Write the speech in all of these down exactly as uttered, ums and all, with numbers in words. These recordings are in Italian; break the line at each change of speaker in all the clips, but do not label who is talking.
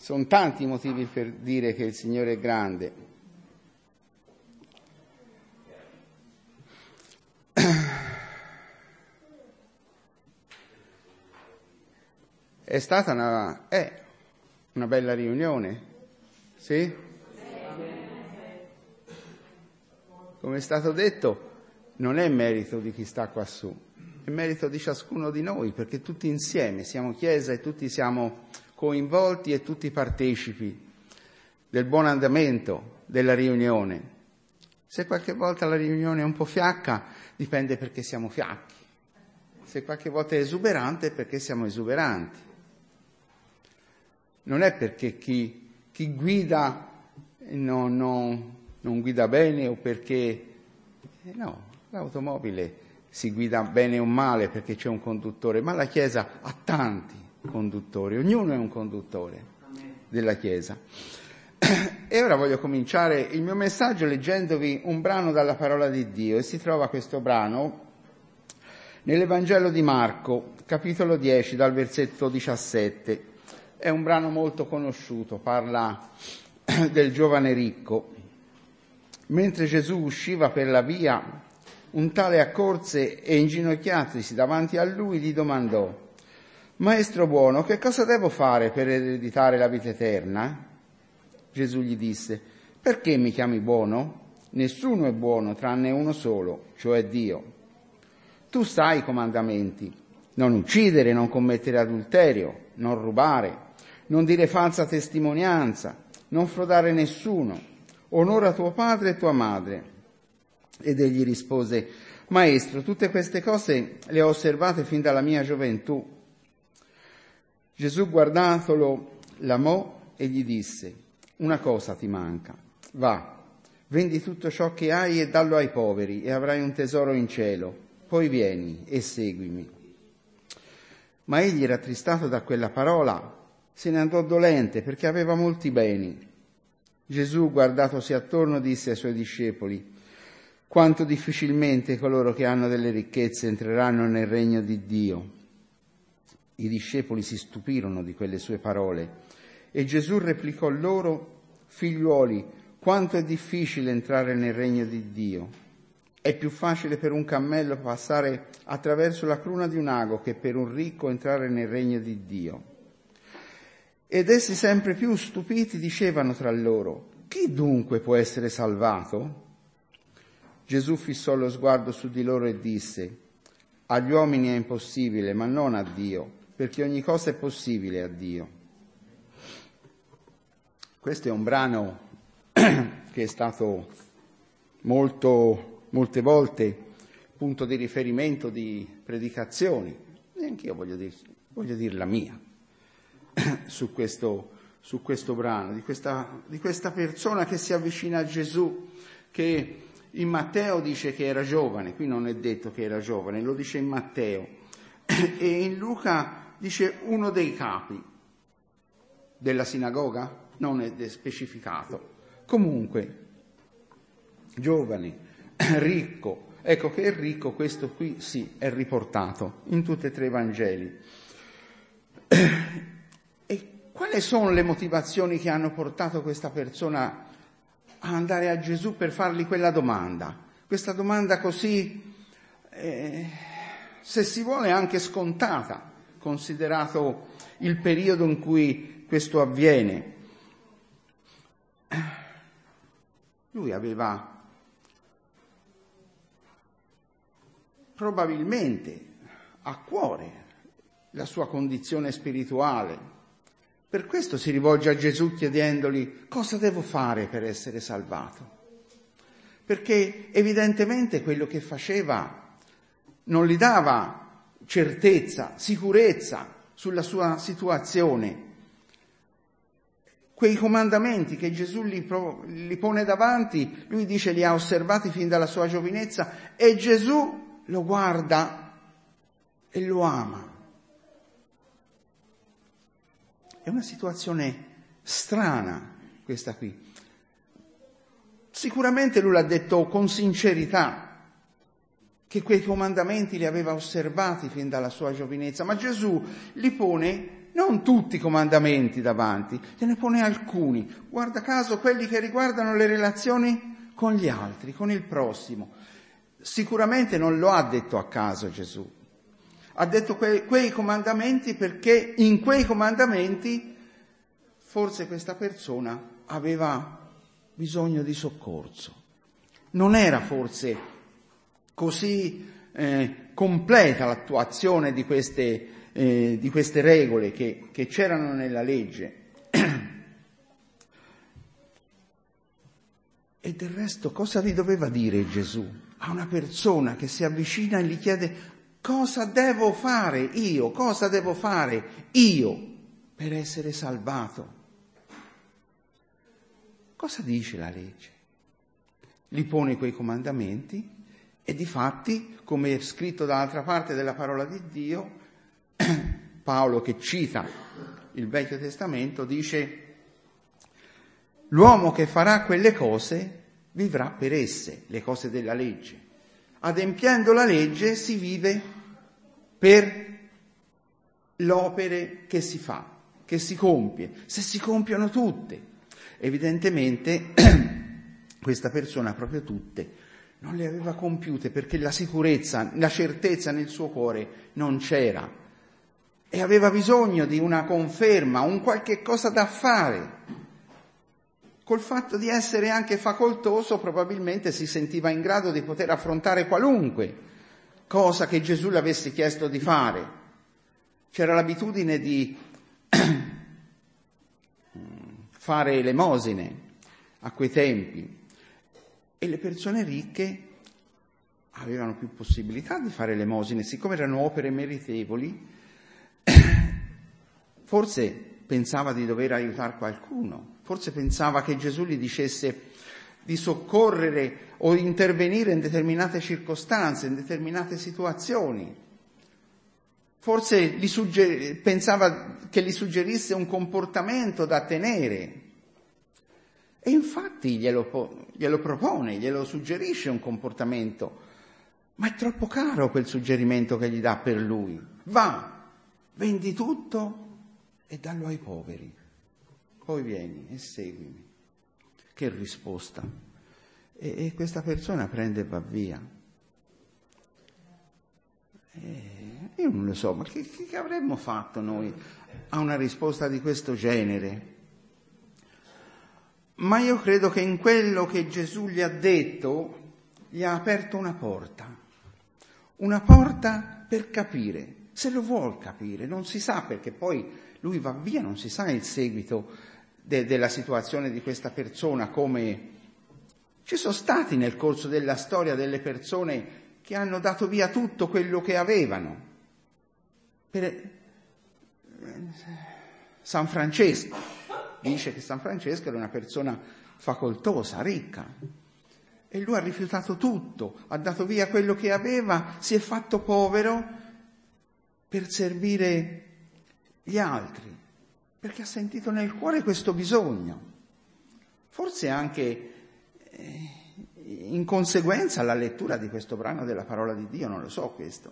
sono tanti i motivi per dire che il Signore è grande. È stata una, è una bella riunione, sì? Come è stato detto, non è merito di chi sta quassù, è merito di ciascuno di noi, perché tutti insieme siamo Chiesa e tutti siamo coinvolti e tutti partecipi del buon andamento della riunione. Se qualche volta la riunione è un po' fiacca, dipende perché siamo fiacchi. Se qualche volta è esuberante, è perché siamo esuberanti. Non è perché chi, chi guida non, non, non guida bene o perché... No, l'automobile si guida bene o male perché c'è un conduttore, ma la Chiesa ha tanti conduttori, ognuno è un conduttore della Chiesa. E ora voglio cominciare il mio messaggio leggendovi un brano dalla parola di Dio, e si trova questo brano nell'Evangelo di Marco, capitolo dieci, dal versetto diciassette. È un brano molto conosciuto, parla del giovane ricco. Mentre Gesù usciva per la via, un tale accorse e inginocchiatosi davanti a lui gli domandò: Maestro buono, che cosa devo fare per ereditare la vita eterna? Gesù gli disse: perché mi chiami buono? Nessuno è buono tranne uno solo, cioè Dio. Tu sai i comandamenti: non uccidere, non commettere adulterio, non rubare, non dire falsa testimonianza, non frodare nessuno, onora tuo padre e tua madre. Ed egli rispose: Maestro, tutte queste cose le ho osservate fin dalla mia gioventù. Gesù, guardatolo, l'amò e gli disse: una cosa ti manca, va, vendi tutto ciò che hai e dallo ai poveri e avrai un tesoro in cielo, poi vieni e seguimi. Ma egli, rattristato da quella parola, se ne andò dolente perché aveva molti beni. Gesù, guardatosi attorno, disse ai suoi discepoli: quanto difficilmente coloro che hanno delle ricchezze entreranno nel regno di Dio. I discepoli si stupirono di quelle sue parole e Gesù replicò loro: figliuoli, quanto è difficile entrare nel regno di Dio. È più facile per un cammello passare attraverso la cruna di un ago che per un ricco entrare nel regno di Dio. Ed essi, sempre più stupiti, dicevano tra loro: chi dunque può essere salvato? Gesù fissò lo sguardo su di loro e disse: agli uomini è impossibile, ma non a Dio, perché ogni cosa è possibile a Dio. Questo è un brano che è stato molto, molte volte punto di riferimento di predicazioni, e anch'io voglio dir, voglio dire la mia su questo, su questo brano, di questa, di questa persona che si avvicina a Gesù, che in Matteo dice che era giovane, qui non è detto che era giovane, lo dice in Matteo, e in Luca dice uno dei capi della sinagoga, non è specificato. Comunque, giovane, ricco, ecco che è ricco, questo qui sì, è riportato in tutti e tre i Vangeli. E quali sono le motivazioni che hanno portato questa persona a andare a Gesù per fargli quella domanda? Questa domanda così, eh, se si vuole, anche scontata, considerato il periodo in cui questo avviene. Lui aveva probabilmente a cuore la sua condizione spirituale. Per questo si rivolge a Gesù chiedendogli: cosa devo fare per essere salvato? Perché evidentemente quello che faceva non gli dava certezza, sicurezza sulla sua situazione. Quei comandamenti che Gesù gli, pro, gli pone davanti, lui dice li ha osservati fin dalla sua giovinezza, e Gesù lo guarda e lo ama. È una situazione strana questa qui. Sicuramente lui l'ha detto con sincerità, che quei comandamenti li aveva osservati fin dalla sua giovinezza, ma Gesù li pone non tutti i comandamenti davanti, te ne pone alcuni, guarda caso quelli che riguardano le relazioni con gli altri, con il prossimo. Sicuramente non lo ha detto a caso Gesù, ha detto que- quei comandamenti perché in quei comandamenti forse questa persona aveva bisogno di soccorso. Non era forse così eh, completa l'attuazione di queste Eh, di queste regole che, che c'erano nella legge. E del resto cosa gli doveva dire Gesù a una persona che si avvicina e gli chiede cosa devo fare io, cosa devo fare io per essere salvato? Cosa dice la legge? Gli pone quei comandamenti e difatti, come è scritto dall'altra parte della parola di Dio, Paolo, che cita il Vecchio Testamento, dice: l'uomo che farà quelle cose vivrà per esse, le cose della legge. Adempiendo la legge si vive per l'opere che si fa, che si compie, se si compiono tutte. Evidentemente questa persona proprio tutte non le aveva compiute perché la sicurezza, la certezza nel suo cuore non c'era. E aveva bisogno di una conferma, un qualche cosa da fare. Col fatto di essere anche facoltoso, probabilmente si sentiva in grado di poter affrontare qualunque cosa che Gesù le avesse chiesto di fare. C'era l'abitudine di fare elemosine a quei tempi e le persone ricche avevano più possibilità di fare elemosine, siccome erano opere meritevoli. Forse pensava di dover aiutare qualcuno, forse pensava che Gesù gli dicesse di soccorrere o intervenire in determinate circostanze, in determinate situazioni. Forse gli sugger- pensava che gli suggerisse un comportamento da tenere. E infatti glielo, glielo propone, glielo suggerisce un comportamento, ma è troppo caro quel suggerimento che gli dà per lui. Va! Vendi tutto e dallo ai poveri. Poi vieni e seguimi. Che risposta. E, e questa persona prende e va via. E io non lo so, ma che, che avremmo fatto noi a una risposta di questo genere? Ma io credo che in quello che Gesù gli ha detto, gli ha aperto una porta. Una porta per capire. Se lo vuol capire, non si sa, perché poi lui va via, non si sa il seguito de- della situazione di questa persona, come ci sono stati nel corso della storia delle persone che hanno dato via tutto quello che avevano. Per San Francesco dice che San Francesco era una persona facoltosa, ricca, e lui ha rifiutato tutto, ha dato via quello che aveva, si è fatto povero per servire gli altri, perché ha sentito nel cuore questo bisogno. Forse anche eh, in conseguenza alla lettura di questo brano della parola di Dio, non lo so questo.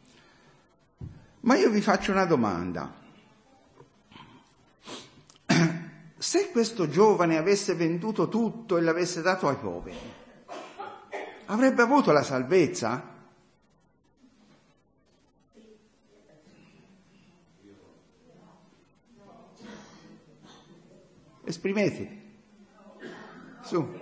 Ma io vi faccio una domanda. Se questo giovane avesse venduto tutto e l'avesse dato ai poveri, avrebbe avuto la salvezza? Esprimete. Su.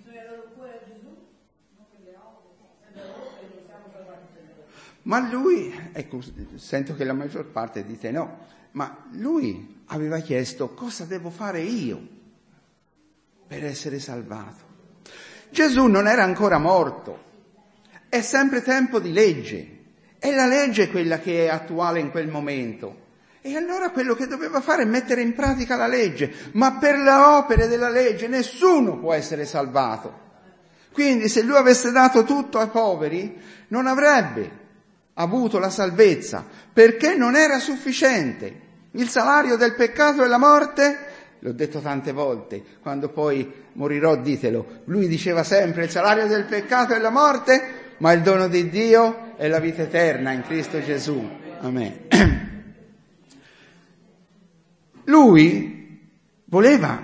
Ma lui, ecco, sento che la maggior parte dite no, ma lui aveva chiesto cosa devo fare io per essere salvato. Gesù non era ancora morto, è sempre tempo di legge, è la legge quella che è attuale in quel momento. E allora quello che doveva fare è mettere in pratica la legge, ma per le opere della legge nessuno può essere salvato. Quindi se lui avesse dato tutto ai poveri non avrebbe avuto la salvezza, perché non era sufficiente. Il salario del peccato è la morte, l'ho detto tante volte, quando poi morirò ditelo, lui diceva sempre il salario del peccato è la morte, ma il dono di Dio è la vita eterna in Cristo Gesù. Amen. Lui voleva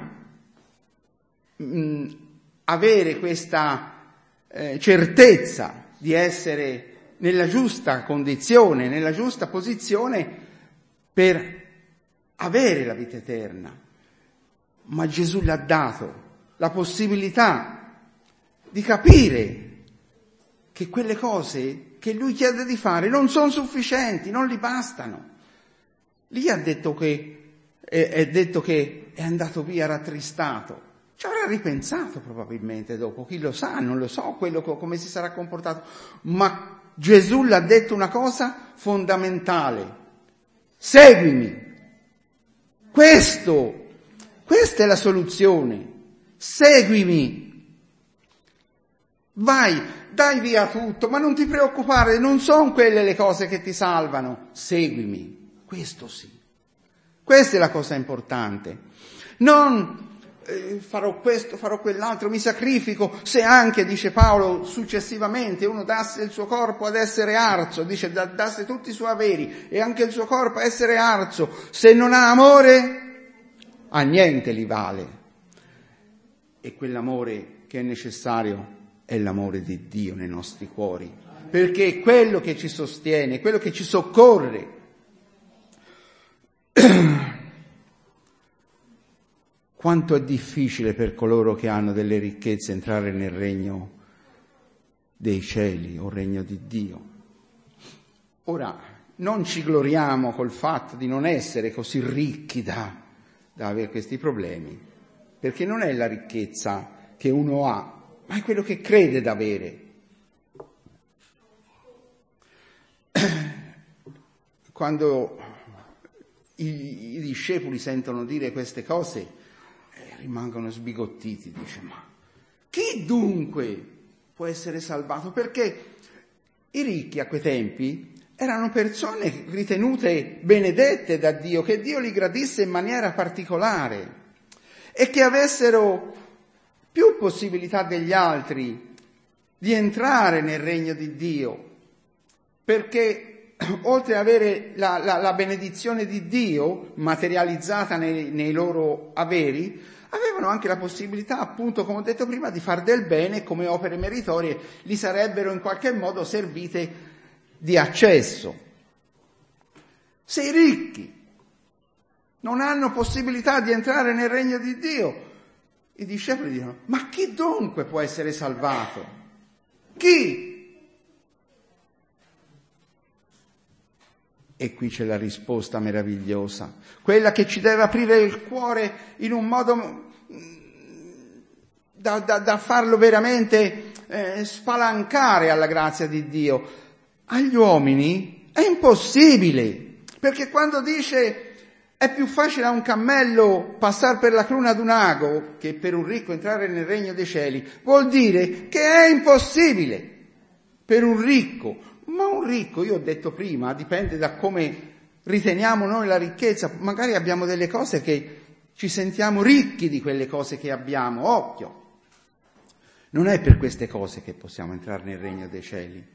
mh, avere questa eh, certezza di essere nella giusta condizione, nella giusta posizione per avere la vita eterna. Ma Gesù le ha dato la possibilità di capire che quelle cose che lui chiede di fare non sono sufficienti, non gli bastano. Lì ha detto che è, è detto che è andato via rattristato. Ci avrà ripensato probabilmente dopo, chi lo sa, non lo so quello come si sarà comportato, ma Gesù l'ha detto una cosa fondamentale: seguimi. Questo, questa è la soluzione. Seguimi. Vai, dai via tutto, ma non ti preoccupare, non sono quelle le cose che ti salvano. Seguimi. Questo sì. Questa è la cosa importante. Non eh, farò questo, farò quell'altro, mi sacrifico, se anche, dice Paolo successivamente, uno dasse il suo corpo ad essere arzo, dice dasse tutti i suoi averi e anche il suo corpo a essere arzo, se non ha amore, a niente li vale. E quell'amore che è necessario è l'amore di Dio nei nostri cuori, perché è quello che ci sostiene, quello che ci soccorre. Quanto è difficile per coloro che hanno delle ricchezze entrare nel regno dei cieli o regno di Dio. Ora, non ci gloriamo col fatto di non essere così ricchi da, da avere questi problemi, perché non è la ricchezza che uno ha, ma è quello che crede d'avere. Quando i, i discepoli sentono dire queste cose, eh, rimangono sbigottiti, dice: ma chi dunque può essere salvato? Perché i ricchi a quei tempi erano persone ritenute benedette da Dio, che Dio li gradisse in maniera particolare e che avessero più possibilità degli altri di entrare nel regno di Dio, perché oltre ad avere la, la, la benedizione di Dio materializzata nei, nei loro averi, avevano anche la possibilità, appunto, come ho detto prima, di far del bene, come opere meritorie gli sarebbero in qualche modo servite di accesso. Se i ricchi non hanno possibilità di entrare nel regno di Dio, i discepoli dicono: ma chi dunque può essere salvato? Chi? E qui c'è la risposta meravigliosa, quella che ci deve aprire il cuore in un modo da, da, da farlo veramente eh, spalancare alla grazia di Dio. Agli uomini è impossibile, perché quando dice è più facile a un cammello passare per la cruna d'un ago che per un ricco entrare nel regno dei cieli, vuol dire che è impossibile per un ricco. Ma un ricco, io ho detto prima, dipende da come riteniamo noi la ricchezza. Magari abbiamo delle cose che ci sentiamo ricchi di quelle cose che abbiamo, occhio. Non è per queste cose che possiamo entrare nel regno dei cieli.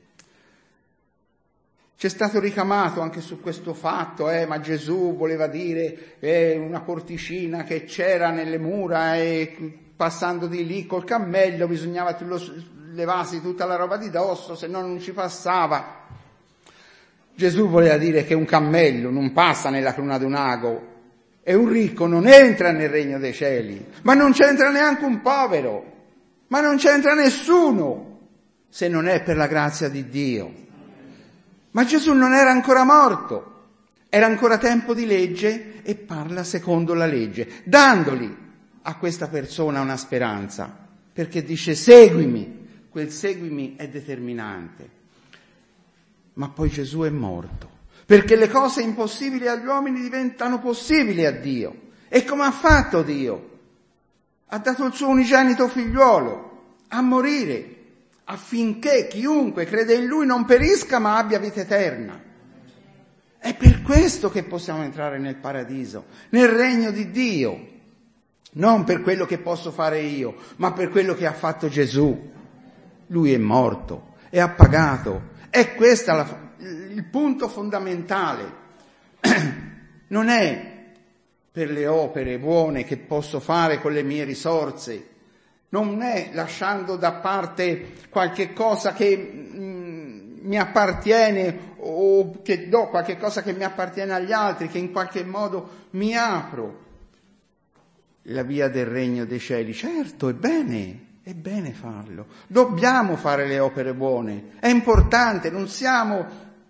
C'è stato ricamato anche su questo fatto, eh, ma Gesù voleva dire eh, una porticina che c'era nelle mura e passando di lì col cammello bisognava levarsi tutta la roba di dosso, se no non ci passava. Gesù voleva dire che un cammello non passa nella cruna d'un ago e un ricco non entra nel regno dei cieli, ma non c'entra neanche un povero, ma non c'entra nessuno se non è per la grazia di Dio. Ma Gesù non era ancora morto, era ancora tempo di legge e parla secondo la legge, dandogli a questa persona una speranza, perché dice: seguimi. Quel seguimi è determinante. Ma poi Gesù è morto, perché le cose impossibili agli uomini diventano possibili a Dio. E come ha fatto Dio? Ha dato il suo unigenito figliuolo a morire, affinché chiunque crede in Lui non perisca ma abbia vita eterna. È per questo che possiamo entrare nel paradiso, nel regno di Dio, non per quello che posso fare io, ma per quello che ha fatto Gesù. Lui è morto e ha pagato. È questo la, il punto fondamentale. Non è per le opere buone che posso fare con le mie risorse. Non è lasciando da parte qualche cosa che mm, mi appartiene o che do qualche cosa che mi appartiene agli altri, che in qualche modo mi apro la via del regno dei cieli. Certo, è bene. È bene farlo, dobbiamo fare le opere buone, è importante, non siamo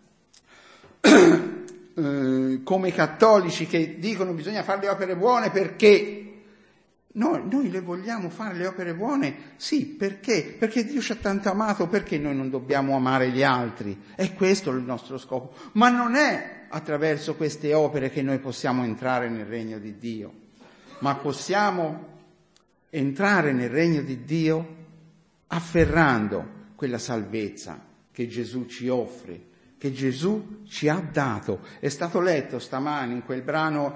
eh, come i cattolici che dicono bisogna fare le opere buone perché no, noi le vogliamo fare le opere buone, sì, perché? Perché Dio ci ha tanto amato, perché noi non dobbiamo amare gli altri? È questo il nostro scopo, ma non è attraverso queste opere che noi possiamo entrare nel regno di Dio, ma possiamo entrare nel regno di Dio afferrando quella salvezza che Gesù ci offre, che Gesù ci ha dato. È stato letto stamani in quel brano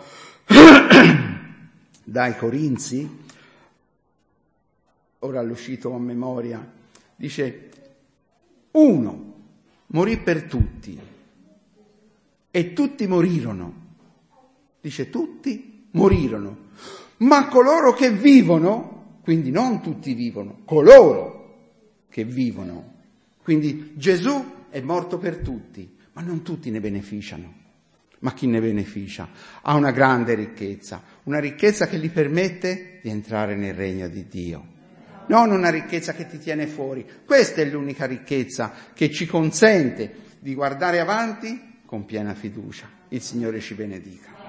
dai Corinzi, ora l'ho cito a memoria, dice: uno morì per tutti e tutti morirono. Dice tutti morirono. Ma coloro che vivono, quindi non tutti vivono, coloro che vivono, quindi Gesù è morto per tutti, ma non tutti ne beneficiano. Ma chi ne beneficia? Ha una grande ricchezza, una ricchezza che gli permette di entrare nel regno di Dio. Non una ricchezza che ti tiene fuori. Questa è l'unica ricchezza che ci consente di guardare avanti con piena fiducia. Il Signore ci benedica.